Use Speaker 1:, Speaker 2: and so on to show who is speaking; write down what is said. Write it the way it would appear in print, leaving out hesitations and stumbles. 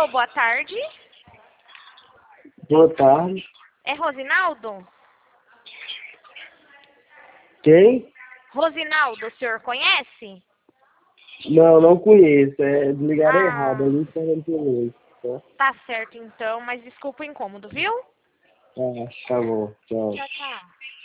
Speaker 1: Alô, boa tarde.
Speaker 2: Boa tarde.
Speaker 1: É Rosinaldo?
Speaker 2: Quem?
Speaker 1: Rosinaldo, o senhor conhece?
Speaker 2: Não, não conheço. Ligaram errado.
Speaker 1: Ah,
Speaker 2: A gente tá vendo pelo tá?
Speaker 1: tá certo então, mas desculpa o incômodo, viu?
Speaker 2: Ah, tá bom. Tchau.
Speaker 1: Tchau, tchau.